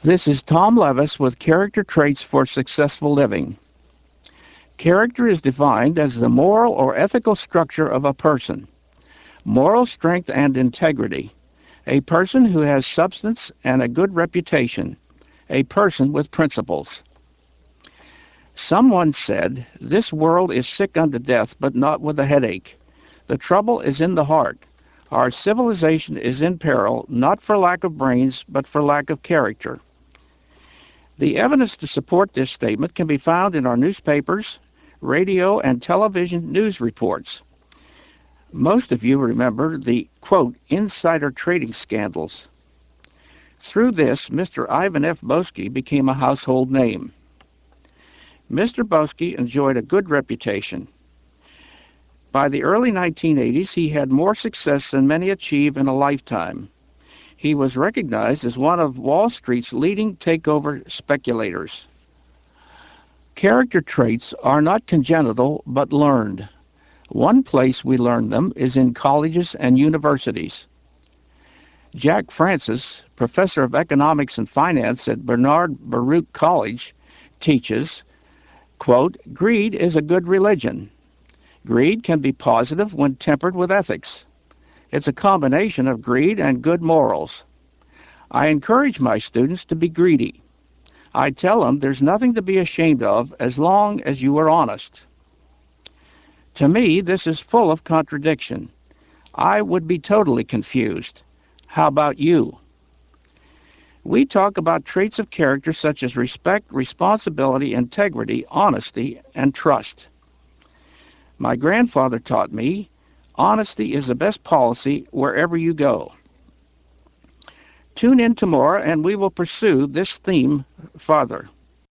This is Tom Levis with Character Traits for Successful Living. Character is defined as the moral or ethical structure of a person, moral strength and integrity, a person who has substance and a good reputation, a person with principles. Someone said, "This world is sick unto death, but not with a headache. The trouble is in the heart. Our civilization is in peril, not for lack of brains, but for lack of character." The evidence to support this statement can be found in our newspapers, radio, and television news reports. Most of you remember the, quote, insider trading scandals. Through this, Mr. Ivan F. Boesky became a household name. Mr. Boesky enjoyed a good reputation. By the early 1980s, he had more success than many achieve in a lifetime. He was recognized as one of Wall Street's leading takeover speculators. Character traits are not congenital, but learned. One place we learn them is in colleges and universities. Jack Francis, professor of economics and finance at Bernard Baruch College, teaches, quote, "Greed is a good religion. Greed can be positive when tempered with ethics. It's a combination of greed and good morals. I encourage my students to be greedy. I tell them there's nothing to be ashamed of as long as you are honest." To me, this is full of contradiction. I would be totally confused. How about you? We talk about traits of character such as respect, responsibility, integrity, honesty, and trust. My grandfather taught me, honesty is the best policy wherever you go. Tune in tomorrow and we will pursue this theme further.